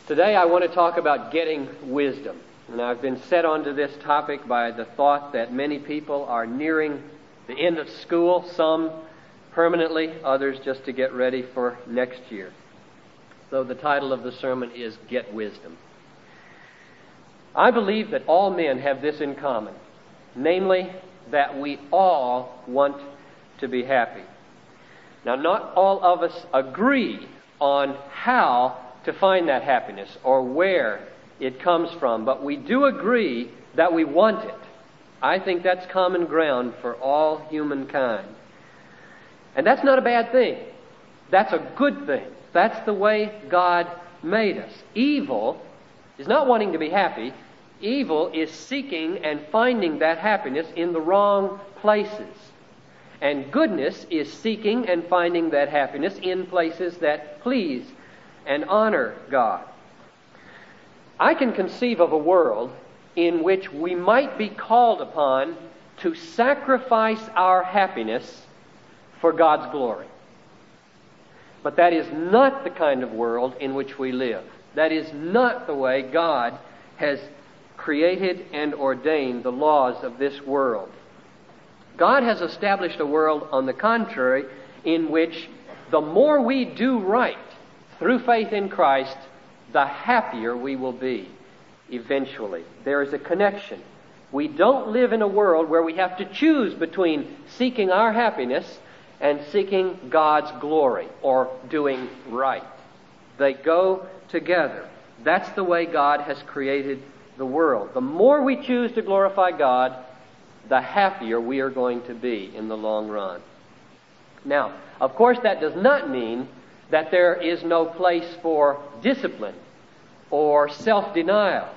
Today I want to talk about getting wisdom. And I've been set onto this topic by the thought that many people are nearing the end of school, some permanently, others just to get ready for next year. So the title of the sermon is Get Wisdom. I believe that all men have this in common, namely that we all want to be happy. Now, not all of us agree on how to find that happiness or where it comes from, but we do agree that we want it. I think that's common ground for all humankind. And that's not a bad thing. That's a good thing. That's the way God made us. Evil is not wanting to be happy. Evil is seeking and finding that happiness in the wrong places. And goodness is seeking and finding that happiness in places that please and honor God. I can conceive of a world in which we might be called upon to sacrifice our happiness for God's glory. But that is not the kind of world in which we live. That is not the way God has created and ordained the laws of this world. God has established a world, on the contrary, in which the more we do right through faith in Christ, the happier we will be eventually. There is a connection. We don't live in a world where we have to choose between seeking our happiness and seeking God's glory or doing right. They go together. That's the way God has created the world. The more we choose to glorify God, the happier we are going to be in the long run. Now, of course, that does not mean that there is no place for discipline or self-denial.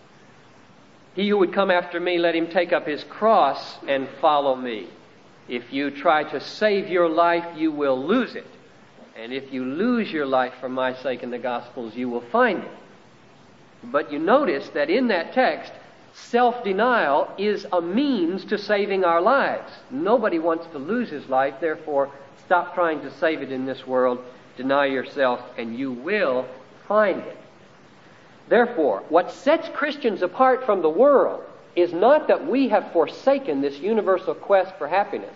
He who would come after me, let him take up his cross and follow me. If you try to save your life, you will lose it. And if you lose your life for my sake in the Gospels, you will find it. But you notice that in that text, self-denial is a means to saving our lives. Nobody wants to lose his life, therefore stop trying to save it in this world. Deny yourself, and you will find it. Therefore, what sets Christians apart from the world is not that we have forsaken this universal quest for happiness.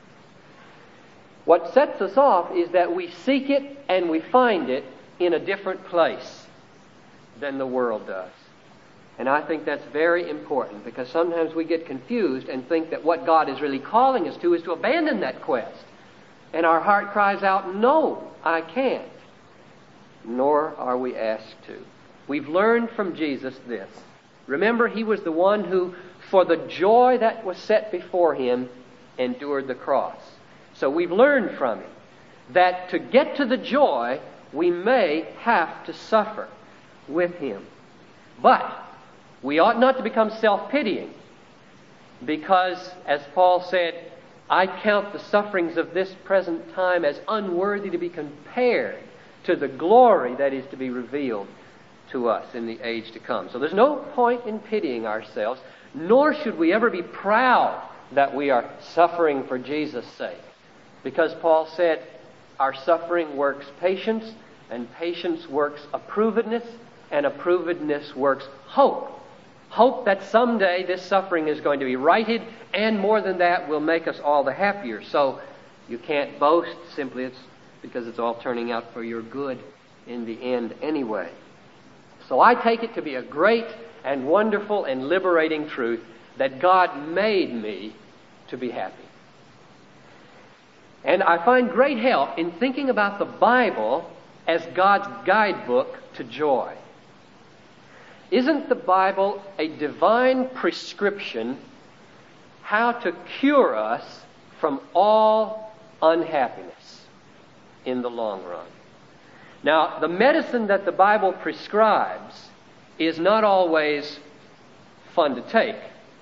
What sets us off is that we seek it and we find it in a different place than the world does. And I think that's very important, because sometimes we get confused and think that what God is really calling us to is to abandon that quest. And our heart cries out, no, I can't. Nor are we asked to. We've learned from Jesus this. Remember, he was the one who, for the joy that was set before him, endured the cross. So we've learned from him that to get to the joy, we may have to suffer with him. But we ought not to become self-pitying, because, as Paul said, I count the sufferings of this present time as unworthy to be compared to the glory that is to be revealed to us in the age to come. So there's no point in pitying ourselves, nor should we ever be proud that we are suffering for Jesus' sake. Because Paul said, our suffering works patience, and patience works approvedness, and approvedness works hope. Hope that someday this suffering is going to be righted, and more than that, will make us all the happier. So you can't boast, simply it's because it's all turning out for your good in the end anyway. So I take it to be a great and wonderful and liberating truth that God made me to be happy. And I find great help in thinking about the Bible as God's guidebook to joy. Isn't the Bible a divine prescription how to cure us from all unhappiness in the long run? Now, the medicine that the Bible prescribes is not always fun to take.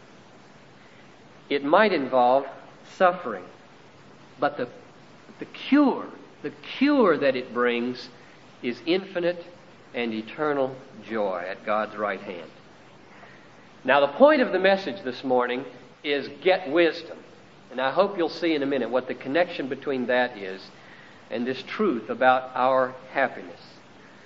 It might involve suffering. But the cure that it brings is infinite and eternal joy at God's right hand. Now, the point of the message this morning is get wisdom. And I hope you'll see in a minute what the connection between that is and this truth about our happiness.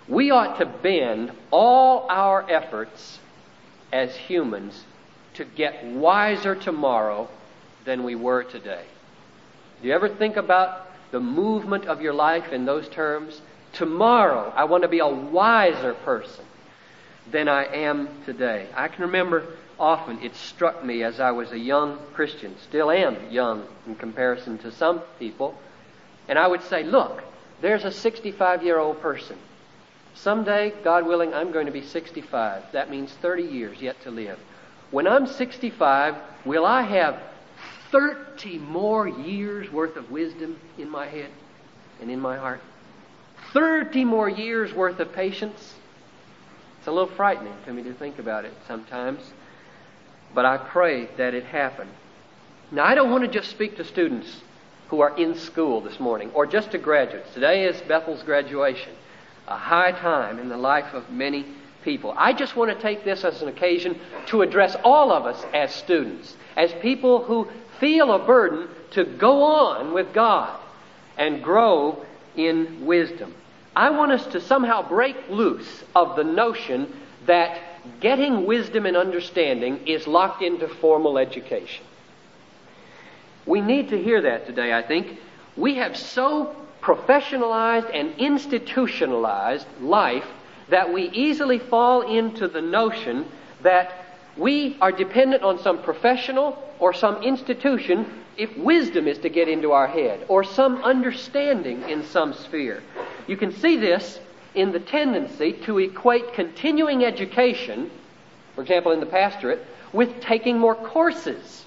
We ought to bend all our efforts as humans to get wiser tomorrow than we were today. Do you ever think about the movement of your life in those terms? Tomorrow, I want to be a wiser person than I am today. I can remember often it struck me as I was a young Christian, still am young in comparison to some people, and I would say, look, there's a 65-year-old person. Someday, God willing, I'm going to be 65. That means 30 years yet to live. When I'm 65, will I have 30 more years worth of wisdom in my head and in my heart? 30 more years worth of patience? It's a little frightening to me to think about it sometimes, but I pray that it happen. Now, I don't want to just speak to students who are in school this morning, or just to graduates. Today is Bethel's graduation, a high time in the life of many people. I just want to take this as an occasion to address all of us as students, as people who feel a burden to go on with God and grow in wisdom. I want us to somehow break loose of the notion that getting wisdom and understanding is locked into formal education. We need to hear that today, I think. We have so professionalized and institutionalized life that we easily fall into the notion that we are dependent on some professional or some institution if wisdom is to get into our head, or some understanding in some sphere. You can see this in the tendency to equate continuing education, for example in the pastorate, with taking more courses.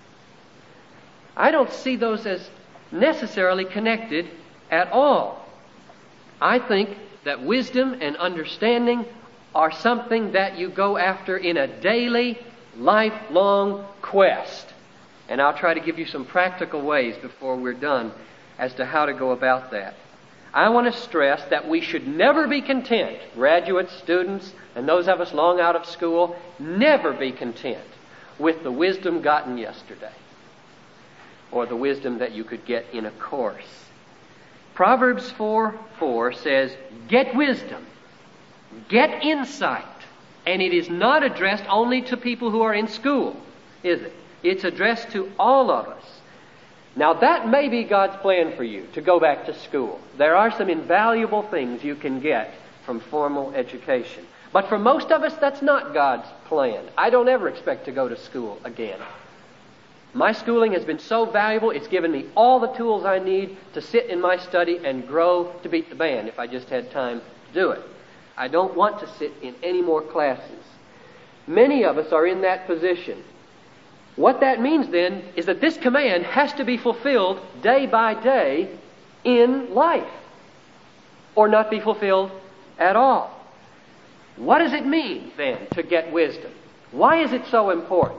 I don't see those as necessarily connected at all. I think that wisdom and understanding are something that you go after in a daily, lifelong quest. And I'll try to give you some practical ways before we're done as to how to go about that. I want to stress that we should never be content, graduates, students, and those of us long out of school, never be content with the wisdom gotten yesterday, or the wisdom that you could get in a course. Proverbs 4:4 says, get wisdom, get insight. And it is not addressed only to people who are in school, is it? It's addressed to all of us. Now that may be God's plan for you, to go back to school. There are some invaluable things you can get from formal education. But for most of us, that's not God's plan. I don't ever expect to go to school again. My schooling has been so valuable, it's given me all the tools I need to sit in my study and grow to beat the band if I just had time to do it. I don't want to sit in any more classes. Many of us are in that position. What that means then is that this command has to be fulfilled day by day in life, or not be fulfilled at all. What does it mean then to get wisdom? Why is it so important?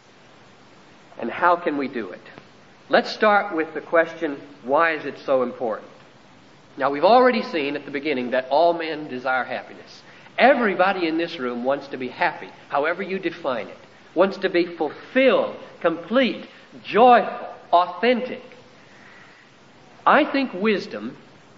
And how can we do it? Let's start with the question, why is it so important? Now, we've already seen at the beginning that all men desire happiness. Everybody in this room wants to be happy, however you define it. Wants to be fulfilled, complete, joyful, authentic. I think wisdom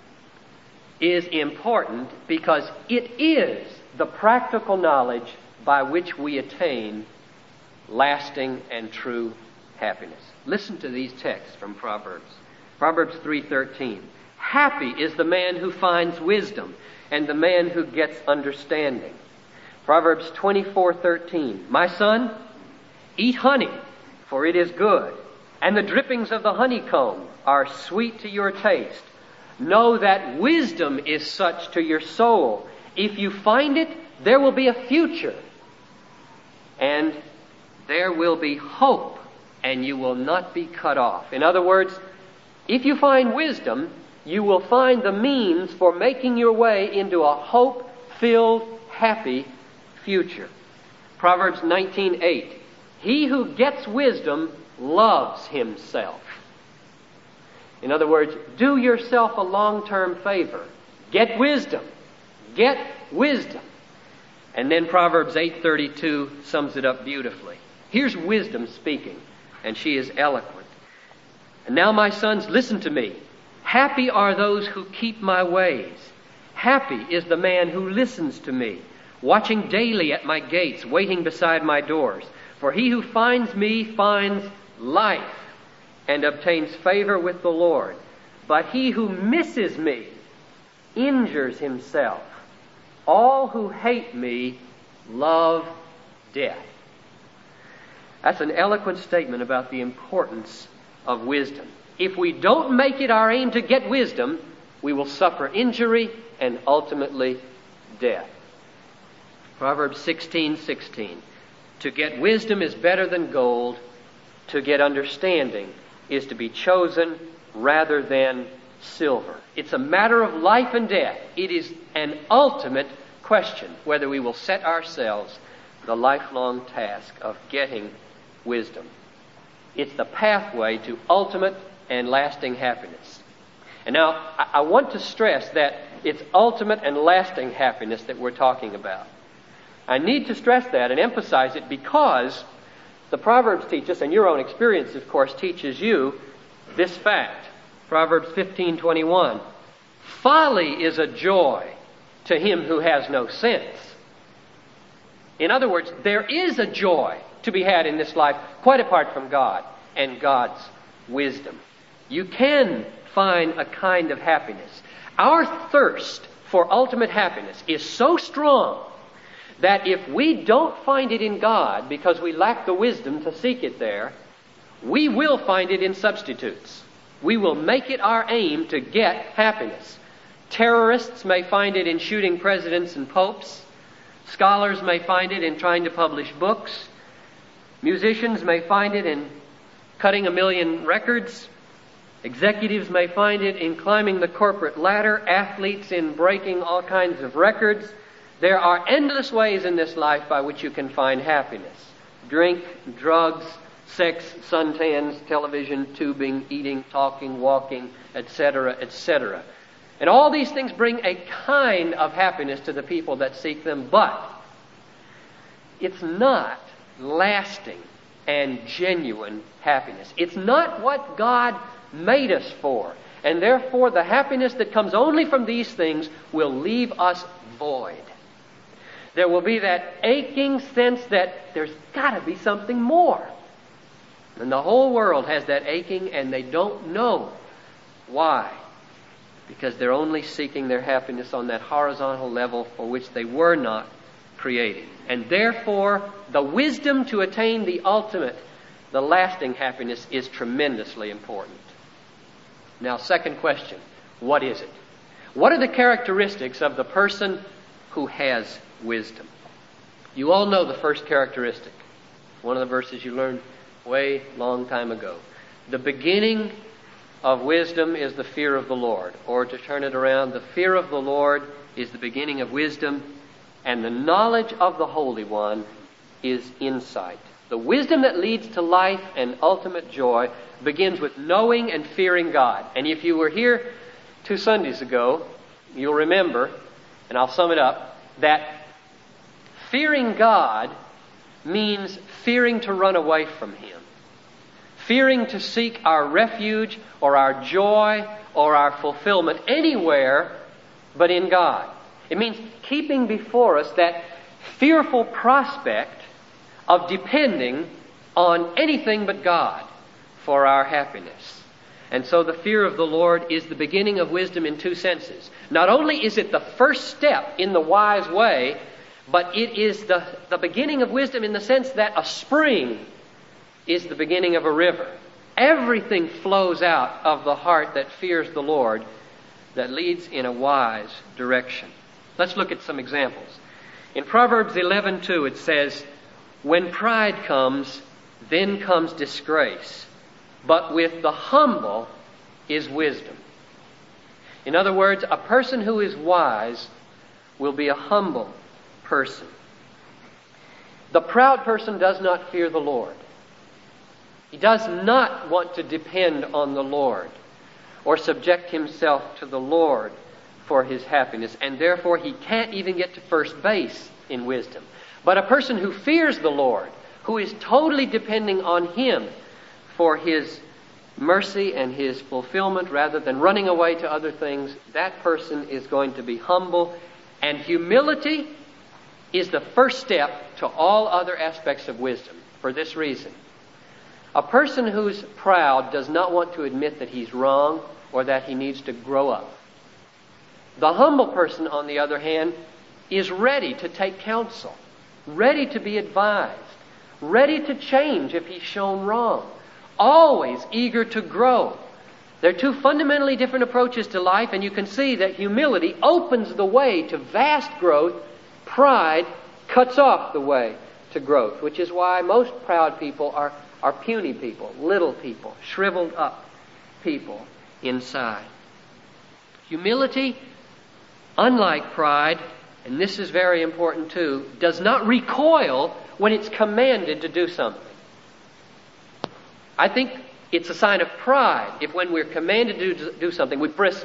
is important because it is the practical knowledge by which we attain lasting and true happiness. Listen to these texts from Proverbs. Proverbs 3:13. Happy is the man who finds wisdom and the man who gets understanding. Proverbs 24:13. My son, eat honey, for it is good, and the drippings of the honeycomb are sweet to your taste. Know that wisdom is such to your soul. If you find it, there will be a future, and there will be hope, and you will not be cut off. In other words, if you find wisdom, you will find the means for making your way into a hope-filled, happy future. Proverbs 19:8. He who gets wisdom loves himself. In other words, do yourself a long-term favor. Get wisdom. Get wisdom. And then Proverbs 8:32 sums it up beautifully. Here's wisdom speaking, and she is eloquent. And now, my sons, listen to me. Happy are those who keep my ways. Happy is the man who listens to me, watching daily at my gates, waiting beside my doors. For he who finds me finds life and obtains favor with the Lord. But he who misses me injures himself. All who hate me love death. That's an eloquent statement about the importance of wisdom. If we don't make it our aim to get wisdom, we will suffer injury and ultimately death. Proverbs 16:16. To get wisdom is better than gold. To get understanding is to be chosen rather than silver. It's a matter of life and death. It is an ultimate question whether we will set ourselves the lifelong task of getting wisdom. It's the pathway to ultimate and lasting happiness. And now, I want to stress that it's ultimate and lasting happiness that we're talking about. I need to stress that and emphasize it because the Proverbs teach us, and your own experience, of course, teaches you this fact. Proverbs 15:21. Folly is a joy to him who has no sense. In other words, there is a joy to be had in this life quite apart from God and God's wisdom. You can find a kind of happiness. Our thirst for ultimate happiness is so strong that if we don't find it in God because we lack the wisdom to seek it there, we will find it in substitutes. We will make it our aim to get happiness. Terrorists may find it in shooting presidents and popes. Scholars may find it in trying to publish books. Musicians may find it in cutting 1 million records. Executives may find it in climbing the corporate ladder. Athletes in breaking all kinds of records. There are endless ways in this life by which you can find happiness. Drink, drugs, sex, suntans, television, tubing, eating, talking, walking, etc., etc. And all these things bring a kind of happiness to the people that seek them, but it's not lasting and genuine happiness. It's not what God made us for. And therefore, the happiness that comes only from these things will leave us void. There will be that aching sense that there's got to be something more. And the whole world has that aching, and they don't know why. Because they're only seeking their happiness on that horizontal level for which they were not created. And therefore, the wisdom to attain the ultimate, the lasting happiness is tremendously important. Now, second question, what is it? What are the characteristics of the person who has wisdom? You all know the first characteristic. One of the verses you learned way long time ago. The beginning of wisdom is the fear of the Lord. Or to turn it around, the fear of the Lord is the beginning of wisdom, and the knowledge of the Holy One is insight. The wisdom that leads to life and ultimate joy begins with knowing and fearing God. And if you were here 2 Sundays ago, you'll remember, and I'll sum it up, that fearing God means fearing to run away from Him. Fearing to seek our refuge or our joy or our fulfillment anywhere but in God. It means keeping before us that fearful prospect of depending on anything but God for our happiness. And so the fear of the Lord is the beginning of wisdom in 2 senses. Not only is it the first step in the wise way, but it is the beginning of wisdom in the sense that a spring is the beginning of a river. Everything flows out of the heart that fears the Lord that leads in a wise direction. Let's look at some examples. In Proverbs 11:2 it says, "When pride comes, then comes disgrace, but with the humble is wisdom." In other words, a person who is wise will be a humble person. The proud person does not fear the Lord. He does not want to depend on the Lord or subject himself to the Lord for his happiness, and therefore he can't even get to first base in wisdom. But a person who fears the Lord, who is totally depending on Him for his mercy and His fulfillment rather than running away to other things, that person is going to be humble. And humility is the first step to all other aspects of wisdom for this reason. A person who's proud does not want to admit that he's wrong or that he needs to grow up. The humble person, on the other hand, is ready to take counsel, ready to be advised, ready to change if he's shown wrong, always eager to grow. They're two fundamentally different approaches to life, and you can see that humility opens the way to vast growth. Pride cuts off the way to growth, which is why most proud people are puny people, little people, shriveled up people inside. Humility, unlike pride, and this is very important too, does not recoil when it's commanded to do something. I think it's a sign of pride if when we're commanded to do something we bristle.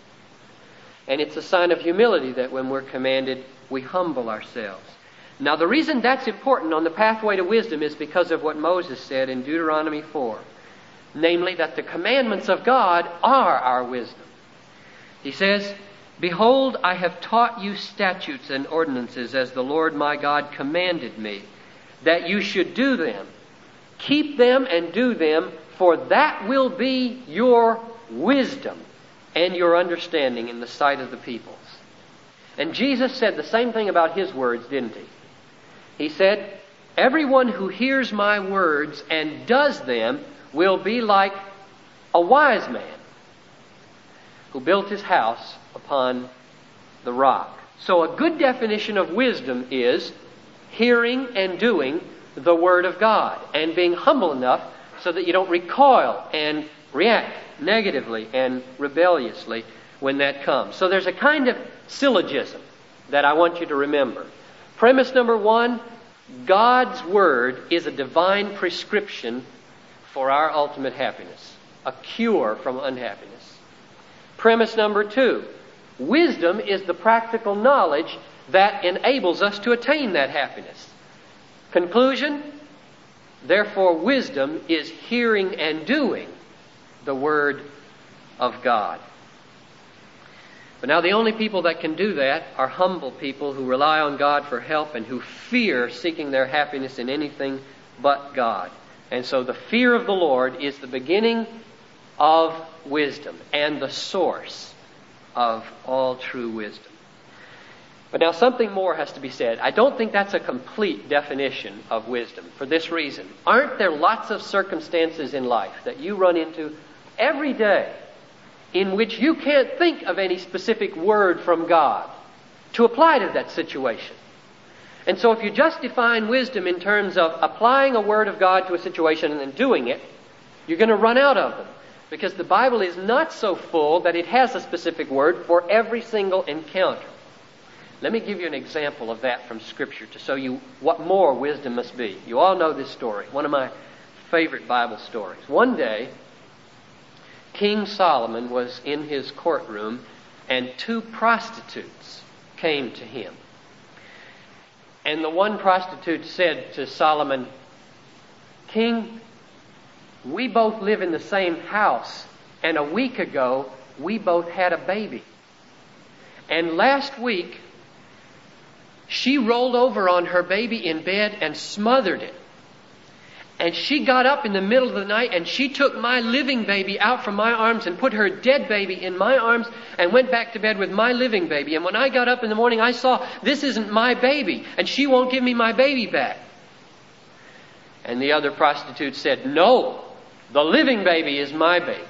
And it's a sign of humility that when we're commanded we humble ourselves. Now the reason that's important on the pathway to wisdom is because of what Moses said in Deuteronomy 4. Namely that the commandments of God are our wisdom. He says, "Behold, I have taught you statutes and ordinances as the Lord my God commanded me, that you should do them. Keep them and do them, for that will be your wisdom and your understanding in the sight of the peoples." And Jesus said the same thing about His words, didn't He? He said, "Everyone who hears my words and does them will be like a wise man who built his house upon the rock." So a good definition of wisdom is hearing and doing the Word of God and being humble enough so that you don't recoil and react negatively and rebelliously when that comes. So there's a kind of syllogism that I want you to remember. Premise number one, God's Word is a divine prescription for our ultimate happiness, a cure from unhappiness. Premise number two, wisdom is the practical knowledge that enables us to attain that happiness. Conclusion, therefore wisdom is hearing and doing the Word of God. But now the only people that can do that are humble people who rely on God for help and who fear seeking their happiness in anything but God. And so the fear of the Lord is the beginning of wisdom and the source of all true wisdom. But now something more has to be said. I don't think that's a complete definition of wisdom for this reason. Aren't there lots of circumstances in life that you run into every day in which you can't think of any specific word from God to apply to that situation? And so if you just define wisdom in terms of applying a word of God to a situation and then doing it, you're going to run out of them. Because the Bible is not so full that it has a specific word for every single encounter. Let me give you an example of that from Scripture to show you what more wisdom must be. You all know this story, one of my favorite Bible stories. One day, King Solomon was in his courtroom and two prostitutes came to him. And the one prostitute said to Solomon, "King, we both live in the same house, and a week ago we both had a baby. And last week she rolled over on her baby in bed and smothered it. And she got up in the middle of the night and she took my living baby out from my arms and put her dead baby in my arms and went back to bed with my living baby. And when I got up in the morning, I saw this isn't my baby and she won't give me my baby back." And the other prostitute said, "No, the living baby is my baby."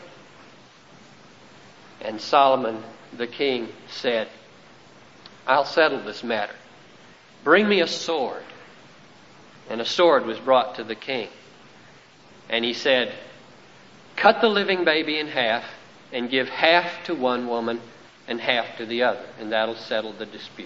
And Solomon the king said, "I'll settle this matter. Bring me a sword." And a sword was brought to the king. And he said, "Cut the living baby in half and give half to one woman and half to the other, and that'll settle the dispute."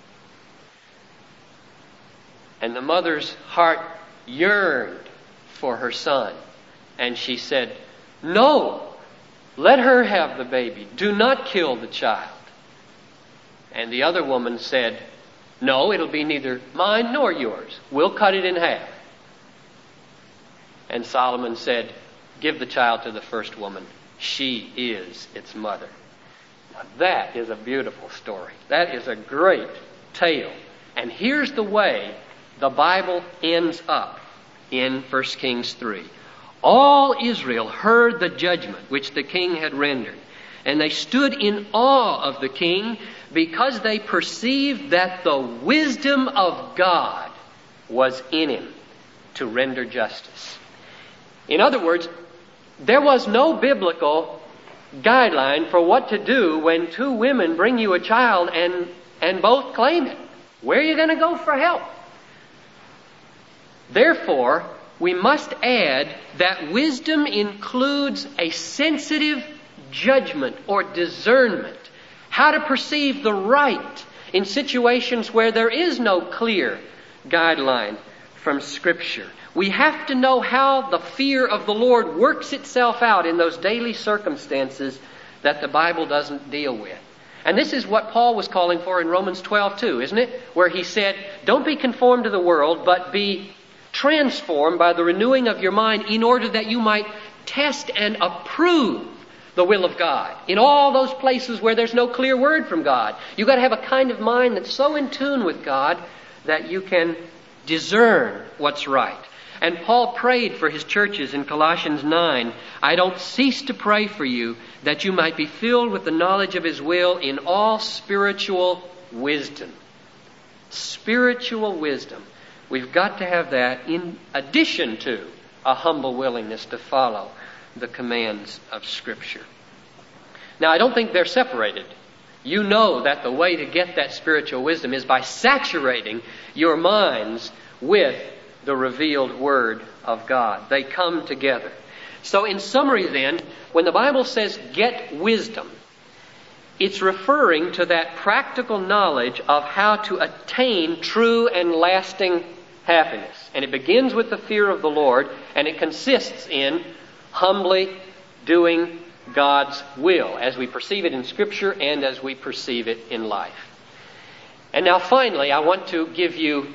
And the mother's heart yearned for her son. And she said, "No, let her have the baby. Do not kill the child." And the other woman said, "No, it'll be neither mine nor yours. We'll cut it in half." And Solomon said, give the child to the first woman. She is its mother. Now, that is a beautiful story. That is a great tale. And here's the way the Bible ends up in 1 Kings 3. All Israel heard the judgment which the king had rendered, and they stood in awe of the king because they perceived that the wisdom of God was in him to render justice. In other words, there was no biblical guideline for what to do when two women bring you a child and both claim it. Where are you going to go for help? Therefore, we must add that wisdom includes a sensitive judgment or discernment, how to perceive the right in situations where there is no clear guideline from Scripture. We have to know how the fear of the Lord works itself out in those daily circumstances that the Bible doesn't deal with. And this is what Paul was calling for in Romans 12 too, isn't it? Where he said, don't be conformed to the world, but be transformed by the renewing of your mind in order that you might test and approve the will of God. In all those places where there's no clear word from God, you've got to have a kind of mind that's so in tune with God that you can discern what's right. And Paul prayed for his churches in Colossians 9, I don't cease to pray for you that you might be filled with the knowledge of His will in all spiritual wisdom. Spiritual wisdom. We've got to have that in addition to a humble willingness to follow the commands of Scripture. Now, I don't think they're separated. You know that the way to get that spiritual wisdom is by saturating your minds with the revealed Word of God. They come together. So in summary then, when the Bible says get wisdom, it's referring to that practical knowledge of how to attain true and lasting happiness. And it begins with the fear of the Lord, and it consists in humbly doing God's will as we perceive it in Scripture and as we perceive it in life. And now finally, I want to give you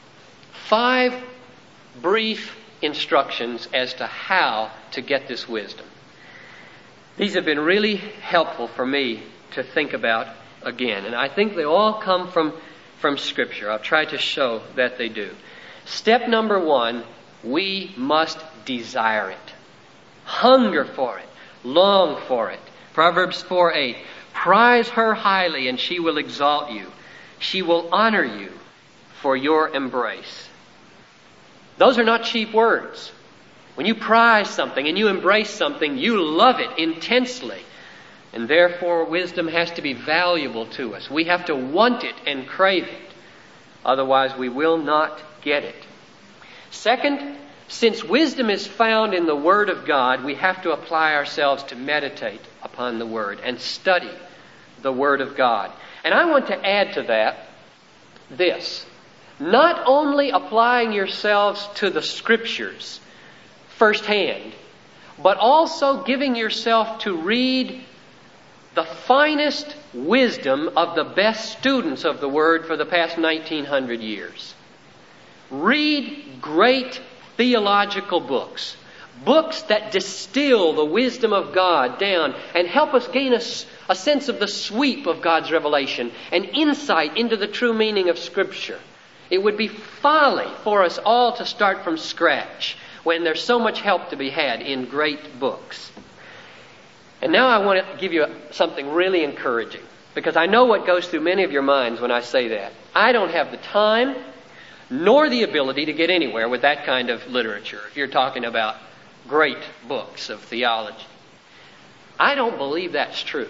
5 brief instructions as to how to get this wisdom. These have been really helpful for me to think about again, and I think they all come from Scripture. I'll try to show that they do. Step number 1, we must desire it. Hunger for it. Long for it. Proverbs 4:8. Prize her highly and she will exalt you. She will honor you for your embrace. Those are not cheap words. When you prize something and you embrace something, you love it intensely. And therefore, wisdom has to be valuable to us. We have to want it and crave it. Otherwise, we will not get it. Second, since wisdom is found in the Word of God, we have to apply ourselves to meditate upon the Word and study the Word of God. And I want to add to that this. Not only applying yourselves to the Scriptures firsthand, but also giving yourself to read the finest wisdom of the best students of the Word for the past 1900 years. Read great theological books. Books that distill the wisdom of God down and help us gain a sense of the sweep of God's revelation and insight into the true meaning of Scripture. It would be folly for us all to start from scratch when there's so much help to be had in great books. And now I want to give you something really encouraging, because I know what goes through many of your minds when I say that. I don't have the time nor the ability to get anywhere with that kind of literature, if you're talking about great books of theology. I don't believe that's true.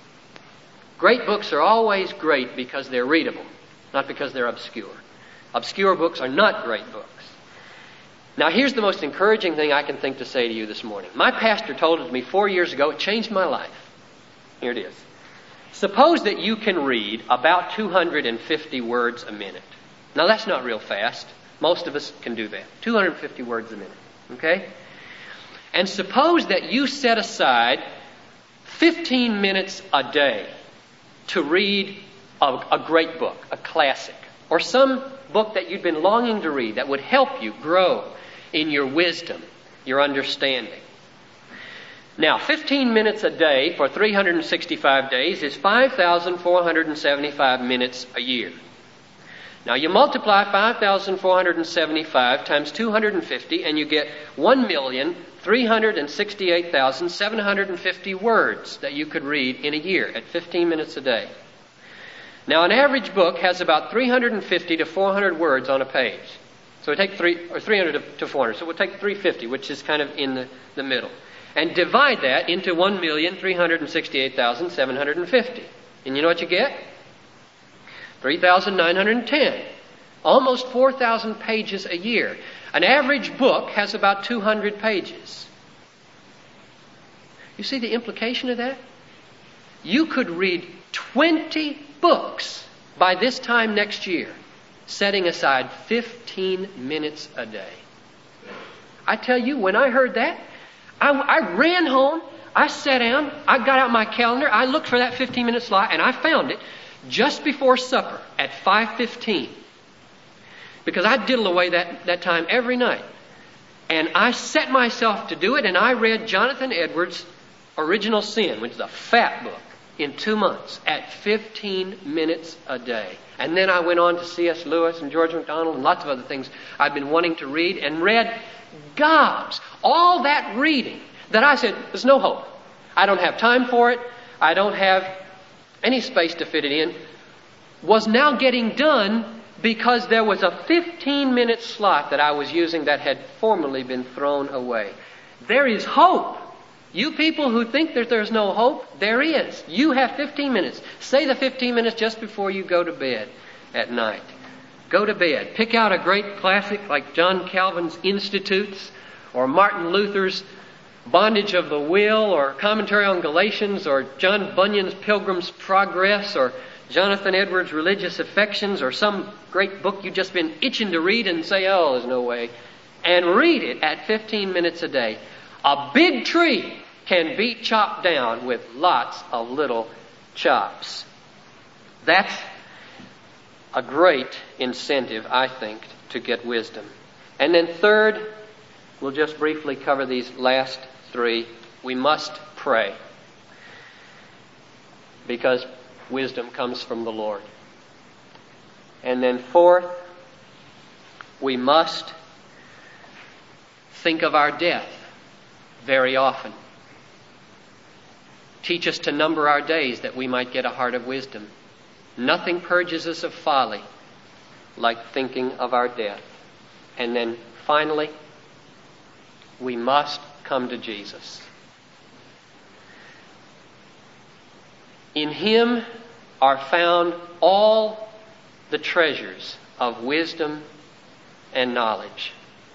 Great books are always great because they're readable, not because they're obscure. Obscure books are not great books. Now, here's the most encouraging thing I can think to say to you this morning. My pastor told it to me 4 years ago. It changed my life. Here it is. Suppose that you can read about 250 words a minute. Now, that's not real fast. Most of us can do that. 250 words a minute. Okay? And suppose that you set aside 15 minutes a day to read a great book, a classic, or some book that you'd been longing to read that would help you grow in your wisdom, your understanding. Now, 15 minutes a day for 365 days is 5,475 minutes a year. Now, you multiply 5,475 times 250 and you get 1,368,750 words that you could read in a year at 15 minutes a day. Now, an average book has about 350 to 400 words on a page. So we take 300 to 400. So we'll take 350, which is kind of in the middle. And divide that into 1,368,750. And you know what you get? 3,910. Almost 4,000 pages a year. An average book has about 200 pages. You see the implication of that? You could read 20 books by this time next year, setting aside 15 minutes a day. I tell you, when I heard that, I ran home, I sat down, I got out my calendar, I looked for that 15-minute slot, and I found it just before supper at 5:15. Because I diddle away that time every night. And I set myself to do it, and I read Jonathan Edwards' Original Sin, which is a fat book, in 2 months at 15 minutes a day. And then I went on to C.S. Lewis and George MacDonald and lots of other things I've been wanting to read, and read gobs. All that reading that I said, there's no hope. I don't have time for it. I don't have any space to fit it in. Was now getting done because there was a 15-minute slot that I was using that had formerly been thrown away. There is hope. You people who think that there's no hope, there is. You have 15 minutes. Say the 15 minutes just before you go to bed at night. Go to bed. Pick out a great classic like John Calvin's Institutes, or Martin Luther's Bondage of the Will, or Commentary on Galatians, or John Bunyan's Pilgrim's Progress, or Jonathan Edwards' Religious Affections, or some great book you've just been itching to read and say, oh, there's no way. And read it at 15 minutes a day. A big tree can be chopped down with lots of little chops. That's a great incentive, I think, to get wisdom. And then third, we'll just briefly cover these last three. We must pray, because wisdom comes from the Lord. And then fourth, we must think of our death very often. Teach us to number our days that we might get a heart of wisdom. Nothing purges us of folly like thinking of our death. And then finally, we must come to Jesus. In Him are found all the treasures of wisdom and knowledge.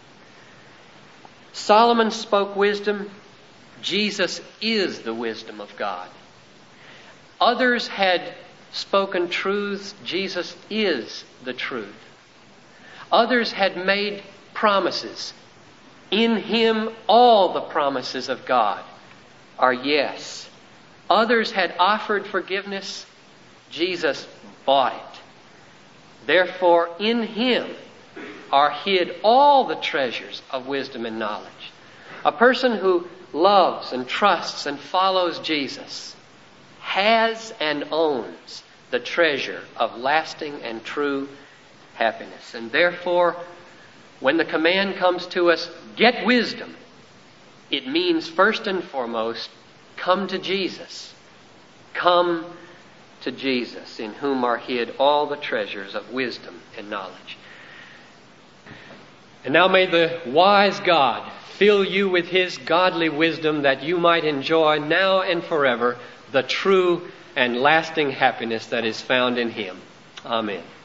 Solomon spoke wisdom. Jesus is the wisdom of God. Others had spoken truths. Jesus is the truth. Others had made promises. In Him all the promises of God are yes. Others had offered forgiveness. Jesus bought it. Therefore, in Him are hid all the treasures of wisdom and knowledge. A person who loves and trusts and follows Jesus has and owns the treasure of lasting and true happiness. And therefore, when the command comes to us, get wisdom, it means first and foremost, come to Jesus. Come to Jesus, in whom are hid all the treasures of wisdom and knowledge. And now may the wise God fill you with His godly wisdom, that you might enjoy now and forever the true and lasting happiness that is found in Him. Amen.